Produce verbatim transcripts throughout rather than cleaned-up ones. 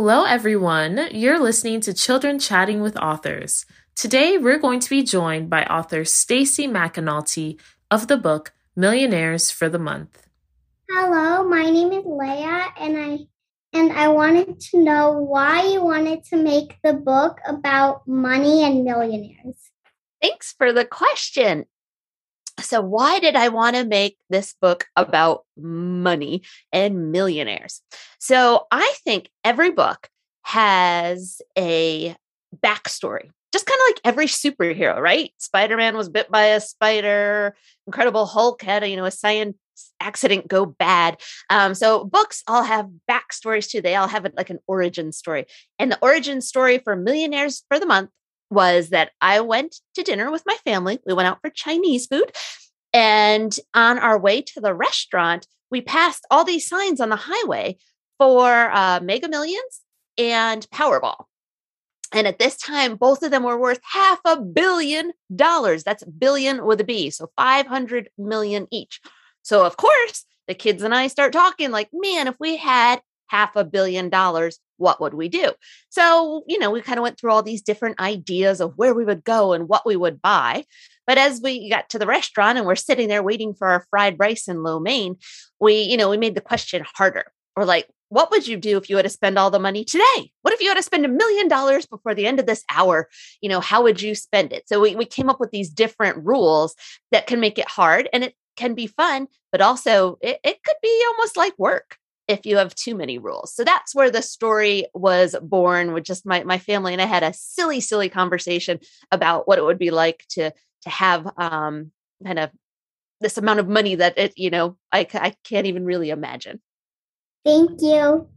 Hello, everyone. You're listening to Children Chatting with Authors. Today, we're going to be joined by author Stacey McAnulty of the book Millionaires for the Month. Hello, my name is Leia, and I and I wanted to know why you wanted to make the book about money and millionaires. Thanks for the question. So why did I want to make this book about money and millionaires? So I think every book has a backstory, just kind of like every superhero, right? Spider-Man was bit by a spider. Incredible Hulk had a, you know, a science accident go bad. Um, so books all have backstories too. They all have like an origin story. And the origin story for Millionaires for the Month was that I went to dinner with my family. We went out for Chinese food. And on our way to the restaurant, we passed all these signs on the highway for uh, Mega Millions and Powerball. And at this time, both of them were worth half a billion dollars. That's billion with a B. So five hundred million each. So of course, the kids and I start talking like, man, if we had half a billion dollars, what would we do? So, you know, we kind of went through all these different ideas of where we would go and what we would buy. But as we got to the restaurant and we're sitting there waiting for our fried rice and lo mein, we, you know, we made the question harder. Or like, what would you do if you had to spend all the money today? What if you had to spend a million dollars before the end of this hour? You know, how would you spend it? So we, we came up with these different rules that can make it hard, and it can be fun, but also it, it could be almost like work if you have too many rules. So that's where the story was born, with just my, my family. And I had a silly, silly conversation about what it would be like to, to have um, kind of this amount of money that it, you know, I, I can't even really imagine. Thank you.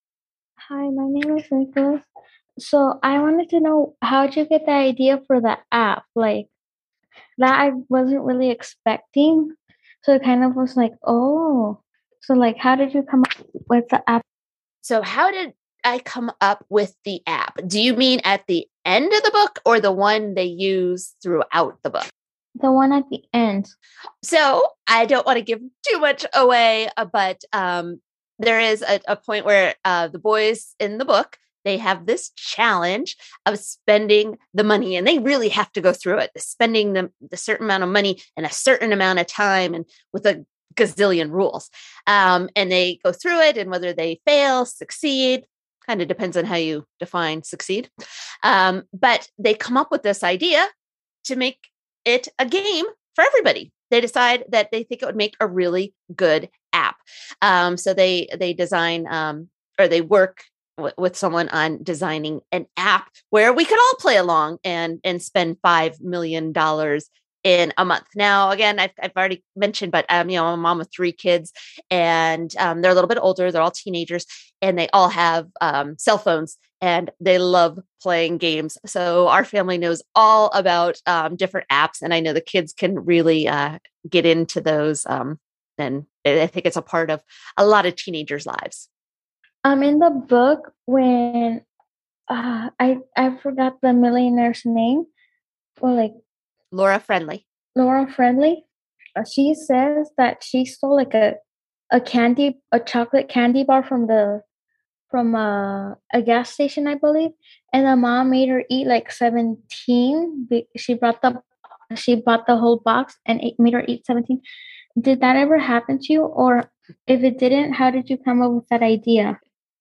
Hi, my name is Nicholas. So I wanted to know, how did you get the idea for the app? Like, that I wasn't really expecting. So it kind of was like, oh, so like, how did you come up with the app? So how did I come up with the app? Do you mean at the end of the book or the one they use throughout the book? The one at the end. So I don't want to give too much away, uh, but um, there is a, a point where uh, the boys in the book, they have this challenge of spending the money, and they really have to go through it, spending the, the certain amount of money in a certain amount of time and with a gazillion rules. Um, and they go through it, and whether they fail, succeed, kind of depends on how you define succeed. Um, but they come up with this idea to make it a game for everybody. They decide that they think it would make a really good app. Um, so they, they design um, or they work with someone on designing an app where we could all play along and, and spend five million dollars in a month. Now, again, I've, I've already mentioned, but um, you know, I'm a mom of three kids, and um, they're a little bit older. They're all teenagers, and they all have um, cell phones, and they love playing games. So our family knows all about um, different apps, and I know the kids can really uh, get into those. Um, and I think it's a part of a lot of teenagers' lives. Um, in the book, when uh, I I forgot the millionaire's name, well, like Laura Friendly. Laura Friendly, uh, she says that she stole like a a candy, a chocolate candy bar from the from a, a gas station, I believe, and the mom made her eat like seventeen. She brought the she bought the whole box and ate, made her eat seventeen. Did that ever happen to you, or if it didn't, how did you come up with that idea?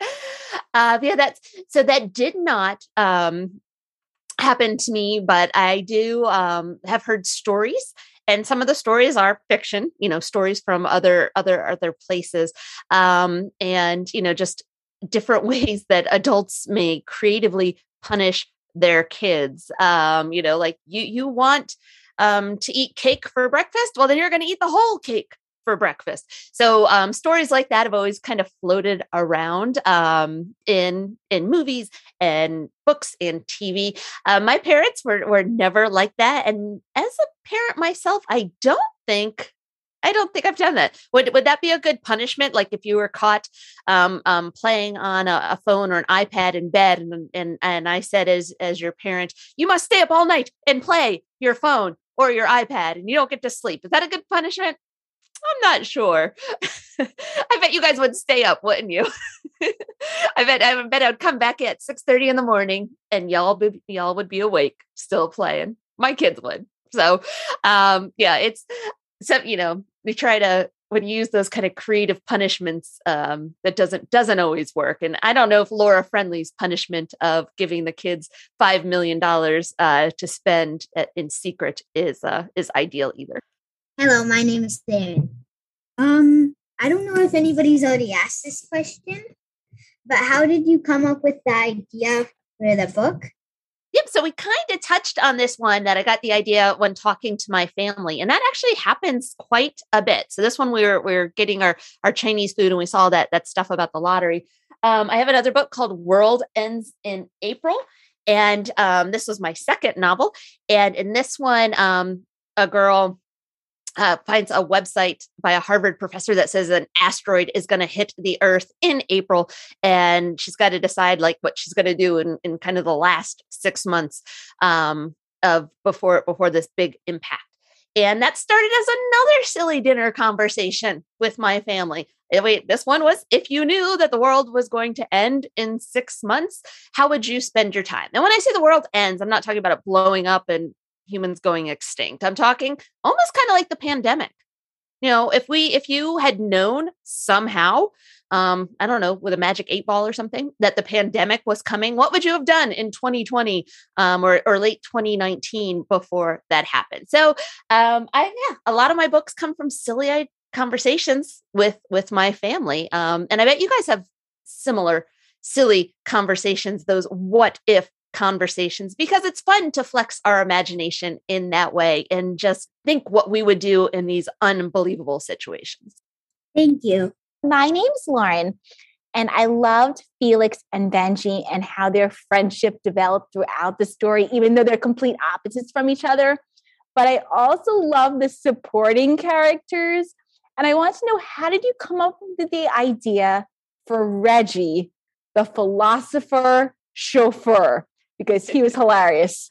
Uh, yeah, that's so that did not um, happen to me, but I do um, have heard stories, and some of the stories are fiction. You know, stories from other other other places, um, and you know, just different ways that adults may creatively punish their kids. Um, you know, like you you want um, to eat cake for breakfast, well, then you're going to eat the whole cake for breakfast. So um, stories like that have always kind of floated around um, in in movies and books and T V. Uh, my parents were were never like that, and as a parent myself, I don't think I don't think I've done that. Would would that be a good punishment? Like if you were caught um, um, playing on a, a phone or an iPad in bed, and and and I said as as your parent, you must stay up all night and play your phone or your iPad, and you don't get to sleep. Is that a good punishment? I'm not sure. I bet you guys would stay up, wouldn't you? I bet I bet I'd come back at six thirty in the morning and y'all be, y'all would be awake still playing. My kids would. So um, yeah, it's so you know, we try to when you use those kind of creative punishments, um, that doesn't doesn't always work. And I don't know if Laura Friendly's punishment of giving the kids five million dollars uh, to spend at, in secret is uh, is ideal either. Hello, my name is Darren. Um, I don't know if anybody's already asked this question, but how did you come up with the idea for the book? Yep. So we kind of touched on this one that I got the idea when talking to my family, and that actually happens quite a bit. So this one we were we were getting our our Chinese food, and we saw that that stuff about the lottery. Um, I have another book called World Ends in April, and um, this was my second novel. And in this one, um, a girl uh, finds a website by a Harvard professor that says an asteroid is going to hit the Earth in April. And she's got to decide like what she's going to do in, in kind of the last six months um, of before, before this big impact. And that started as another silly dinner conversation with my family. Wait, this one was, if you knew that the world was going to end in six months, how would you spend your time? And when I say the world ends, I'm not talking about it blowing up and humans going extinct. I'm talking almost kind of like the pandemic. You know, if we, if you had known somehow, um, I don't know, with a magic eight ball or something, that the pandemic was coming, what would you have done in twenty twenty um, or, or late twenty nineteen before that happened? So um, I, yeah, a lot of my books come from silly conversations with, with my family. Um, and I bet you guys have similar silly conversations, those what if conversations, because it's fun to flex our imagination in that way and just think what we would do in these unbelievable situations. Thank you. My name's Lauren, and I loved Felix and Benji and how their friendship developed throughout the story, even though they're complete opposites from each other. But I also love the supporting characters. And I want to know, how did you come up with the idea for Reggie, the philosopher chauffeur? Because he was hilarious.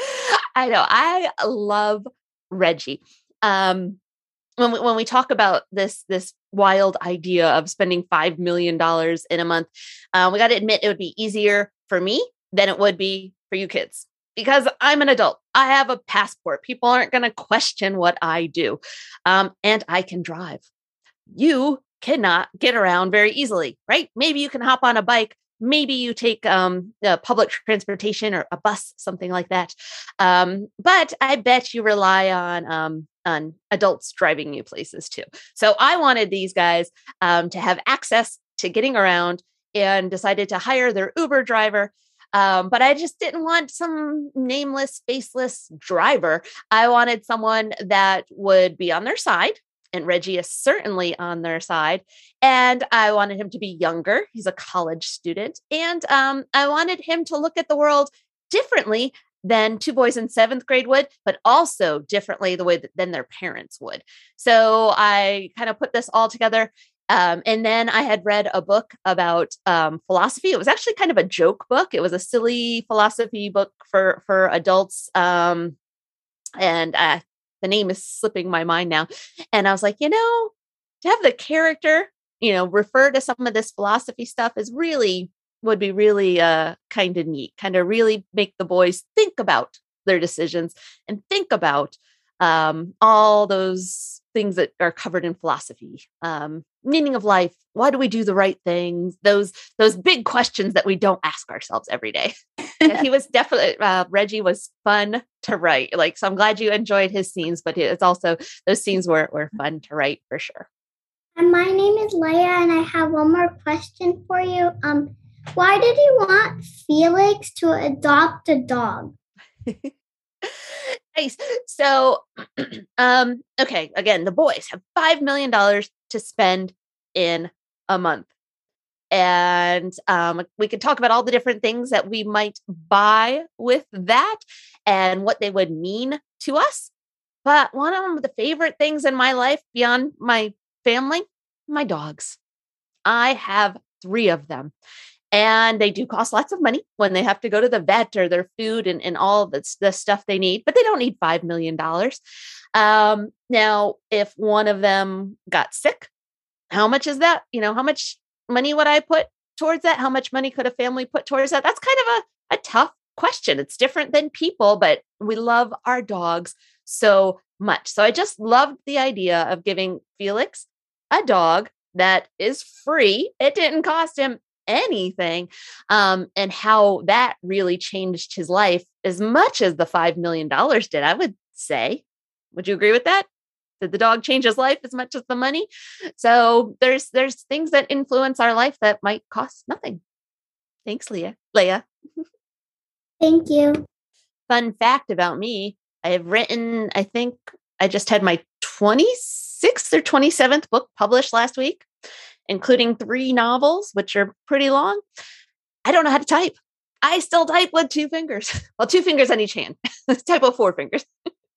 I know. I love Reggie. Um, when we, when we talk about this, this wild idea of spending five million dollars in a month, um, we got to admit it would be easier for me than it would be for you kids, because I'm an adult. I have a passport. People aren't going to question what I do. Um, and I can drive. You cannot get around very easily, right? Maybe you can hop on a bike. Maybe you take um, the public transportation or a bus, something like that. Um, but I bet you rely on um, on adults driving you places too. So I wanted these guys um, to have access to getting around, and decided to hire their Uber driver. Um, but I just didn't want some nameless, faceless driver. I wanted someone that would be on their side. And Reggie is certainly on their side. And I wanted him to be younger. He's a college student. And um, I wanted him to look at the world differently than two boys in seventh grade would, but also differently the way that than their parents would. So I kind of put this all together. Um, and then I had read a book about um, philosophy. It was actually kind of a joke book. It was a silly philosophy book for, for adults. Um, and uh, the name is slipping my mind now. And I was like, you know, to have the character, you know, refer to some of this philosophy stuff is really, would be really uh, kind of neat, kind of really make the boys think about their decisions and think about um, all those things that are covered in philosophy, um, meaning of life. Why do we do the right things? Those, those big questions that we don't ask ourselves every day. He was definitely, uh, Reggie was fun to write. Like, so I'm glad you enjoyed his scenes, but it's also, those scenes were, were fun to write for sure. And my name is Leia, and I have one more question for you. Um, why did you want Felix to adopt a dog? Nice. So, um, okay, again, the boys have five million dollars to spend in a month. And um, we could talk about all the different things that we might buy with that and what they would mean to us. But one of the favorite things in my life beyond my family, my dogs. I have three of them. And they do cost lots of money when they have to go to the vet or their food and, and all the, the stuff they need, but they don't need five million dollars. Um, now, if one of them got sick, how much is that? You know, how much money would I put towards that? How much money could a family put towards that? That's kind of a, a tough question. It's different than people, but we love our dogs so much. So I just loved the idea of giving Felix a dog that is free. It didn't cost him anything. Um, and how that really changed his life as much as the five million dollars did, I would say. Would you agree with that? Did the dog change his life as much as the money? So there's there's things that influence our life that might cost nothing. Thanks, Leah. Leah. Thank you. Fun fact about me, I have written, I think I just had my twenty-sixth or twenty-seventh book published last week, including three novels, which are pretty long. I don't know how to type. I still type with two fingers. Well, two fingers on each hand. Type with four fingers.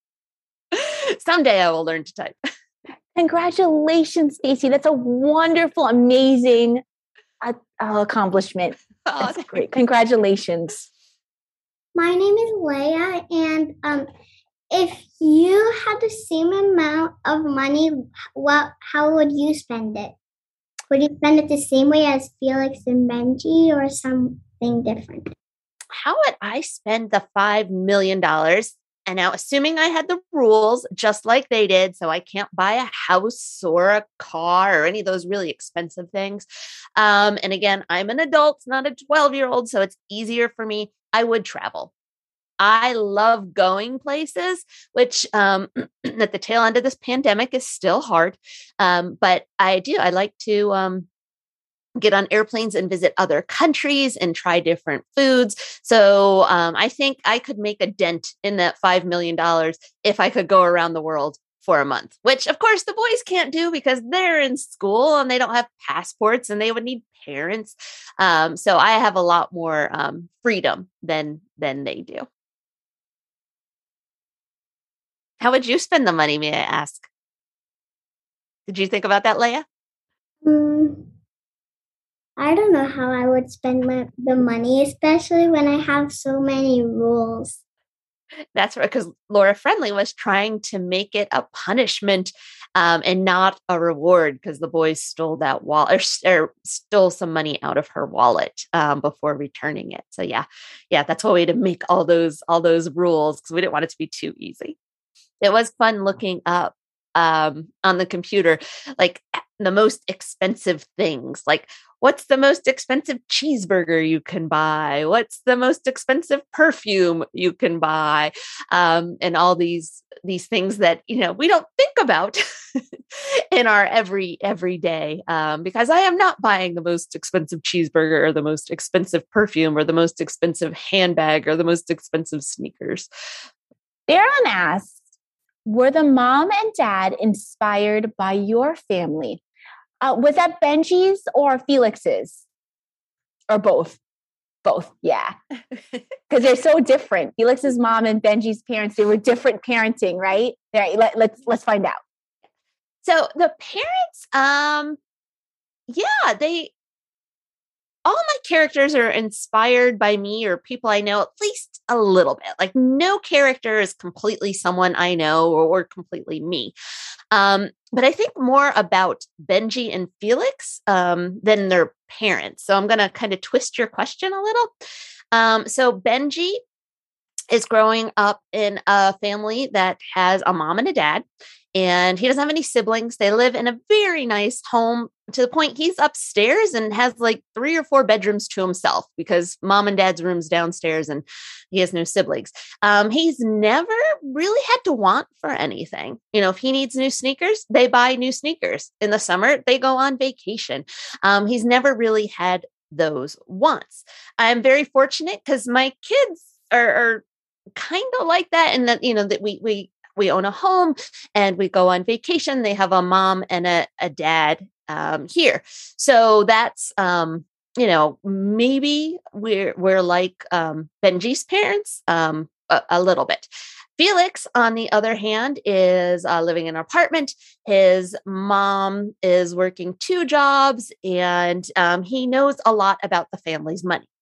Someday I will learn to type. Congratulations, Stacy. That's a wonderful, amazing uh, uh, accomplishment. Oh, That's great. Congratulations. My name is Leia, and um, if you had the same amount of money, what? How would you spend it? Would you spend it the same way as Felix and Benji, or something different? How would I spend the five million dollars? And now, assuming I had the rules just like they did, so I can't buy a house or a car or any of those really expensive things. Um, and again, I'm an adult, not a twelve-year-old, so it's easier for me. I would travel. I love going places, which um, at the tail end of this pandemic is still hard. Um, but I do. I like to um, get on airplanes and visit other countries and try different foods. So um, I think I could make a dent in that five million dollars if I could go around the world for a month, which of course the boys can't do because they're in school and they don't have passports and they would need parents. Um, so I have a lot more um, freedom than, than they do. How would you spend the money, may I ask? Did you think about that, Leia? Mm, I don't know how I would spend my, the money, especially when I have so many rules. That's right, because Laura Friendly was trying to make it a punishment um, and not a reward because the boys stole that wallet or, or stole some money out of her wallet um, before returning it. So yeah, yeah, that's one way to make all those all those rules because we didn't want it to be too easy. It was fun looking up um, on the computer, like the most expensive things, like what's the most expensive cheeseburger you can buy? What's the most expensive perfume you can buy? Um, and all these, these things that, you know, we don't think about in our every, everyday, um, because I am not buying the most expensive cheeseburger or the most expensive perfume or the most expensive handbag or the most expensive sneakers. Darren asks, were the mom and dad inspired by your family? Uh, was that Benji's or Felix's? Or both? Both, yeah. Because they're so different. Felix's mom and Benji's parents, they were different parenting, right? Right. Let, let's let's find out. So the parents, um, yeah, they all my characters are inspired by me or people I know at least a little bit. Like no character is completely someone I know or, or completely me. Um, but I think more about Benji and Felix um, than their parents. So I'm going to kind of twist your question a little. Um, so Benji is growing up in a family that has a mom and a dad, and he doesn't have any siblings. They live in a very nice home to the point he's upstairs and has like three or four bedrooms to himself because mom and dad's room's downstairs and he has no siblings. Um, he's never really had to want for anything. You know, if he needs new sneakers, they buy new sneakers. In the summer, they go on vacation. Um, he's never really had those wants. I'm very fortunate because my kids are, are kind of like that, and that, you know, that we, we, we own a home and we go on vacation. They have a mom and a, a dad um, here. So that's, um, you know, maybe we're, we're like um, Benji's parents um, a, a little bit. Felix, on the other hand, is uh, living in an apartment. His mom is working two jobs and um, he knows a lot about the family's money.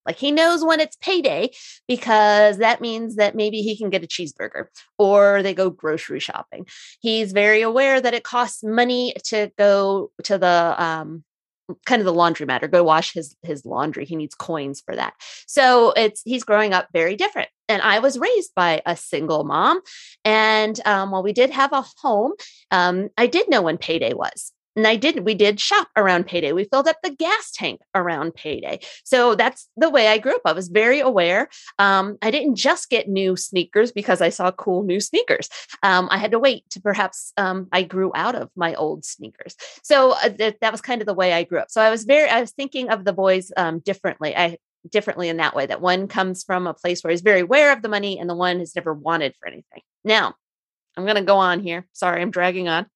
Like he knows when it's payday because that means that maybe he can get a cheeseburger or they go grocery shopping. He's very aware that it costs money to go to the um, kind of the laundromat or go wash his his laundry. He needs coins for that. So it's he's growing up very different. And I was raised by a single mom. And um, while we did have a home, um, I did know when payday was. And I did, we did shop around payday. We filled up the gas tank around payday. So that's the way I grew up. I was very aware. Um, I didn't just get new sneakers because I saw cool new sneakers. Um, I had to wait to perhaps um, I grew out of my old sneakers. So uh, th- that was kind of the way I grew up. So I was very, I was thinking of the boys um, differently. I differently in that way, that one comes from a place where he's very aware of the money and the one has never wanted for anything. Now, I'm going to go on here. Sorry, I'm dragging on.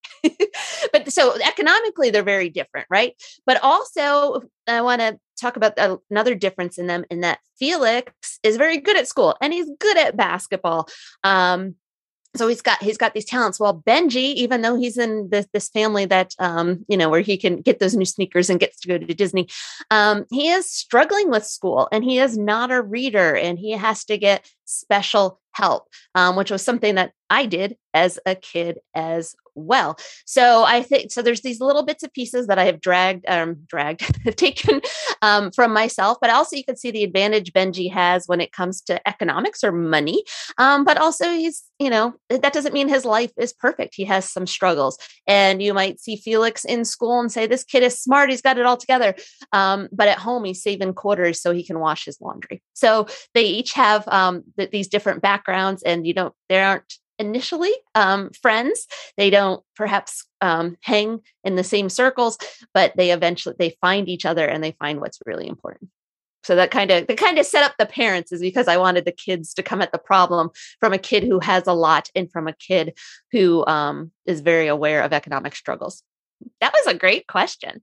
But so economically, they're very different, right? But also, I want to talk about another difference in them in that Felix is very good at school and he's good at basketball. Um, so he's got he's got these talents. While Benji, even though he's in this this family that um, you know, where he can get those new sneakers and gets to go to Disney, um, he is struggling with school and he is not a reader and he has to get special help, um, which was something that I did as a kid as well. So I think, so there's these little bits and pieces that I have dragged, um, dragged, taken um, from myself, but also you can see the advantage Benji has when it comes to economics or money. Um, but also he's, you know, that doesn't mean his life is perfect. He has some struggles and you might see Felix in school and say, this kid is smart. He's got it all together. Um, but at home, he's saving quarters so he can wash his laundry. So they each have um, th- these different backgrounds and you don't, they aren't initially um, friends. They don't perhaps um, hang in the same circles, but they eventually, they find each other and they find what's really important. So that kind of, that kind of set up the parents is because I wanted the kids to come at the problem from a kid who has a lot and from a kid who um, is very aware of economic struggles. That was a great question.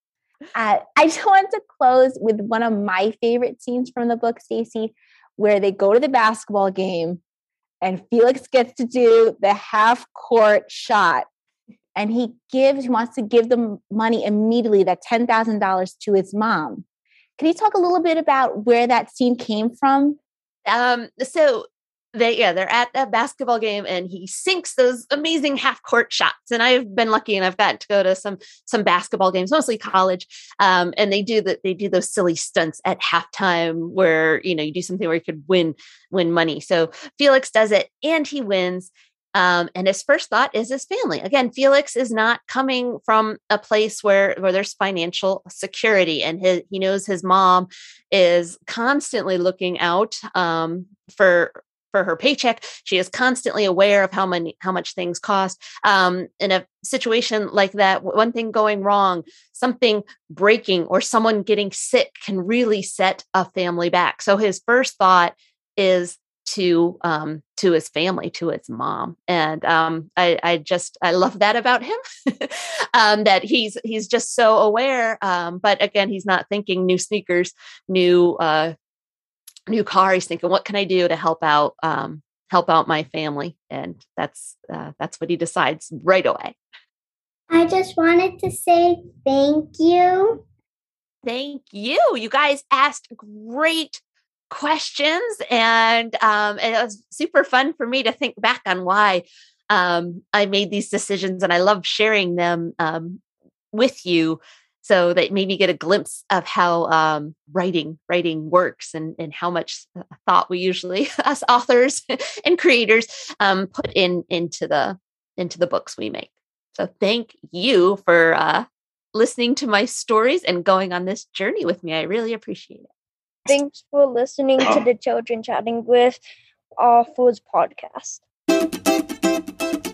Uh, I just want to close with one of my favorite scenes from the book, Stacy, where they go to the basketball game and Felix gets to do the half court shot and he gives, he wants to give the money immediately, that ten thousand dollars to his mom. Can you talk a little bit about where that scene came from? Um, so they, yeah, they're at a basketball game and he sinks those amazing half court shots. And I've been lucky and I've gotten to go to some, some basketball games, mostly college. Um, and they do that. They do those silly stunts at halftime where, you know, you do something where you could win, win money. So Felix does it and he wins. Um, and his first thought is his family. Again, Felix is not coming from a place where, where there's financial security and his, he knows his mom is constantly looking out um, for, for her paycheck. She is constantly aware of how many, how much things cost. Um, in a situation like that, one thing going wrong, something breaking or someone getting sick can really set a family back. So his first thought is to um to his family, to his mom. And um I, I just I love that about him. um that he's he's just so aware. Um but again, he's not thinking new sneakers, new uh new car. He's thinking, what can I do to help out um help out my family? And that's uh, that's what he decides right away. I just wanted to say thank you. Thank you. You guys asked great questions and um, it was super fun for me to think back on why um, I made these decisions, and I love sharing them um, with you so that maybe get a glimpse of how um, writing writing works and, and how much thought we usually, us authors and creators, um, put in into the into the books we make. So thank you for uh, listening to my stories and going on this journey with me. I really appreciate it. Thanks for listening to the Children Chatting with Authors podcast.